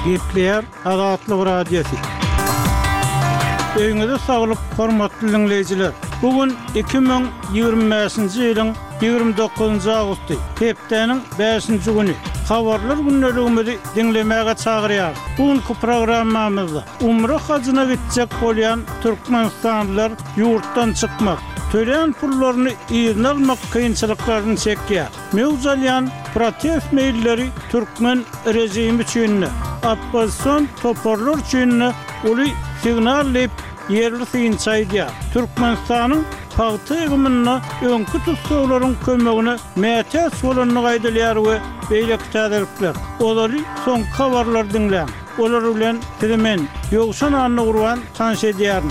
Gepler Azatlyk Radiosu. Öňüňizde saglyk, hormatly dinleyijiler. Bugün 2025-nji ýylyň 29-njy awgusty, hepdeniň 5-nji güni. Habarlar günneligimizi dinlemäge çagyrýar. Bugünkü programmamyzda umra hazyna gitjek bolýan türkmenstanlylar ýurtdan çykmak, tölen pullaryny ýygyna almak kynçylyklaryny çekýär. Mewzalyan protest meýilleri türkmen rejimi üçin, oppozisiýon toparlar üçin uly signallap yerli synçaýdýar. Türkmenistanyň paýty egimine öňkü tutsaklaryň kömegine mätäs bolanyny gaýdalýar we beýle täzelikler. Olary soň habarlar dinlän. Olar bilen temen ýogşan anny gurban tanş edýär.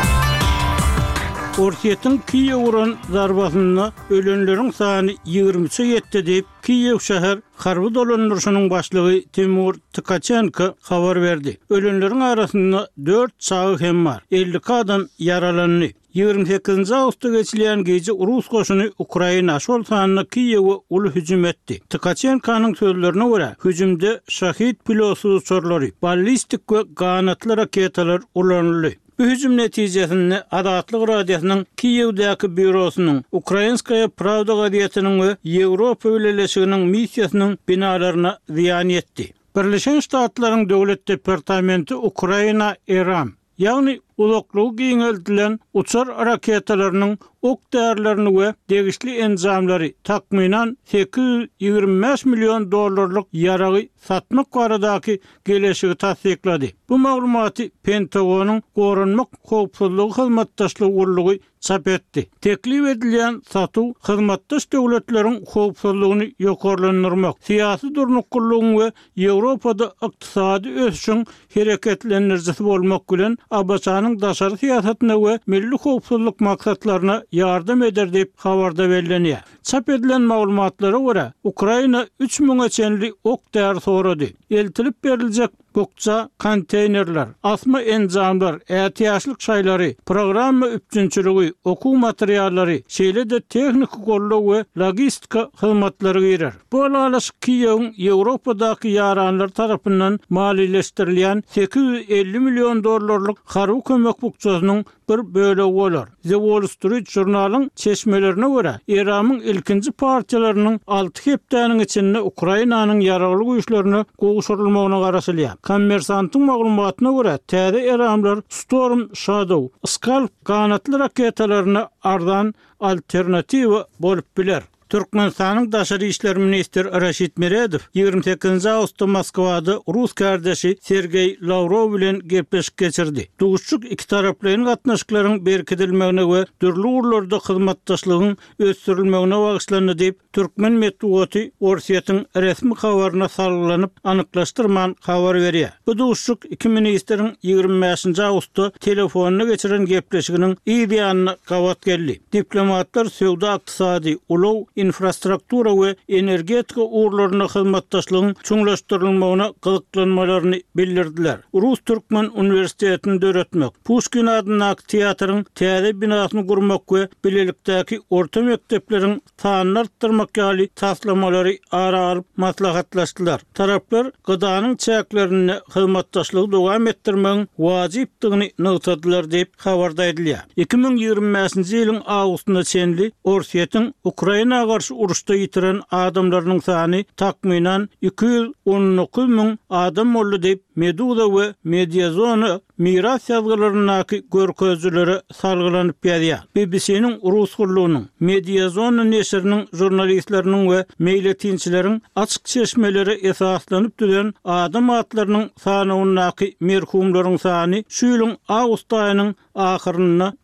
Ortiýetiň Kiýew uran zarbasyna ölenleriň sany 20-çe ýetdi diýip Kiýew şäher harby dolandyrşynyň başlygy Timur Tkachenko habar berdi. Ölenleriň arasynda 4 çagy hem bar. 50 adam yaralandy. 28 awgustda geçilen gece Rus goşuny Ukraina şol sanyna Kiýewe uly hüjüm etdi. Tkachenko'nyň sözlerine görä, hüjümde şahit pilotsy uçurlary, ballistik we ganatly raketalar ulanyldy. Bu hüjüm netijesinde Azatlyk Radiosynyň Kiýewdäki bürosynyň, Ukrainskaya Pravda gazetynyň we Ýewropa Birleşiginiň missiýasynyň binalaryna ziýan ýetdi. Birleşen Ştatlaryň döwlet departamenti Ukraina Iran, ýagny uzaklygy giňeldilen uçar raketalarynyň ok därlerini we degişli enzamlary takminan $825 milyon ýaragy satmak baradaky gelişigi tasdiklady. Bu maglumaty Pentagonyň Gorunmak howpsuzlygy hyzmatdaşlygy urlugy çap etdi. Teklif edilen satuw hyzmatdaş döwletleriň howpsuzlygyny ýokarlandyrmak, syýasy durnukylygyň we Ýewropada ykdysady ösüşiň hereketlendirjisi bolmak bilen Abaçanyň daşary syýasatyna we milli howpsuzlyk maksatlaryna ýardam eder diýip habarda bellenýär. Çap edilen maglumatlara görä, Ukraina 3000 çenli ok där sorady. Eltilip beriljek bokça konteynerler, asma enzamlar, ätiýaşlyk şaýlary, programma üçinçiligi, okuw materiallary, şeýle-de tehnik gollaw we logistika hyzmatlary girer. Bu alaş Kiýew Ýewropadaky ýaranlar tarapyndan maliýeleşdirilýän $850 milyon harby kömek bukçasynyň bir bölegi bolar. The Wall Street jurnalyň çeşmelerine görä, Iranyň ilkinji partiýalarynyň 6 hepdeniň içinde Ukrainanyň ýaraly güýçlerini gowşurulmagyna garaşylýar. Kommersantyň maglumatyna görä, täze Iranlar Storm Shadow, Scalp ganatly raketalaryna ardan alternatiwa bolup biler. Türkmenistanyň daşary işler ministri Raşid Meredow 28 awgustda Moskwada Rus kardeşi Sergey Lavrov bilen gepleşik geçirdi. Duguşçuk iki taraplyň gatnaşyklaryň berkidilmegine we dürli urlarda hyzmatdaşlygyň ösdürilmegine bagyşlandy diýip Türkmen medeniýeti Ortiýetiň resmi habaryna salgylanyp anyklaşdyrman habar berýär. Bu duguşçuk iki ministriň 25-nji awgustda telefonyna geçiren gepleşiginiň ýa-da gawat geldi. Diplomatlar söwda ykdysady, ulaw infrastruktura we energetika urlaryna hyzmatdaşlygyň çuňlaşdyrylmagyna gyzyklanmalaryny bildirdiler. Rus-Türkmen Üniversitetini döretmek, Pushkin adynaky teatryň täze binasyny gurmak we bilelikdäki orta mektepleriň sanyny artdyrmak ýaly taslamалary ara-alyp maslahatlaşdylar. Taraplar gydanyň çäklerini hyzmatdaşlygy dowam etdirmegiň wajypdygyny nagtadylar diýip habarda edilýär. 2025-nji ýylyň awgustynda çenli Ortiýetiň Ukraina garşy uruşda ýitiren adamlarynyň sany takminan 219 000 adam boldy diýip Meduza we Mediazona miras ýazgylarynyňky görkezçileri salgylanyp ýazýar. BBC-niň Rus gurulunyň, Mediazona neşriniň jurnalistleriniň we meýletinçileriň açyk çeşmeleri esaslanyp düzen adam atlarynyň sanawynyňky merhumlaryň sany şu ýylyň awgust aýynyň ahyryna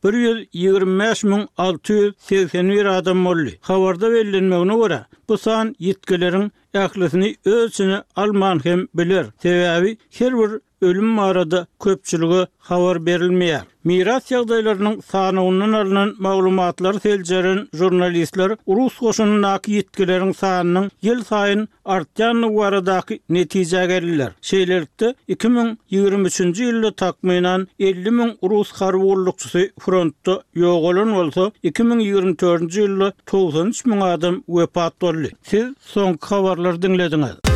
125.681 adam boldy. Habarda bellenmegine görä, bu san ýetkileriň ählisini ölçüne alman hem biler. Sebäbi her bir ölüm arada köpçülüge habar berilmeýär. Miras ýagdaýlarynyň sanawynyň alynan maglumatlar seljeren jurnalistler Rus goşunynyň ýetkileriň sanynyň ýyl saýyn artýany baradaky netije geldiler. Şeýlelikde 2023-nji ýylda takminan 50 000 Rus harby urlukçysy frontda ýogalan bolsa, 2024-nji ýylda 93 000 adam wepat boldy. Siz soňky habarlary dinlediňiz.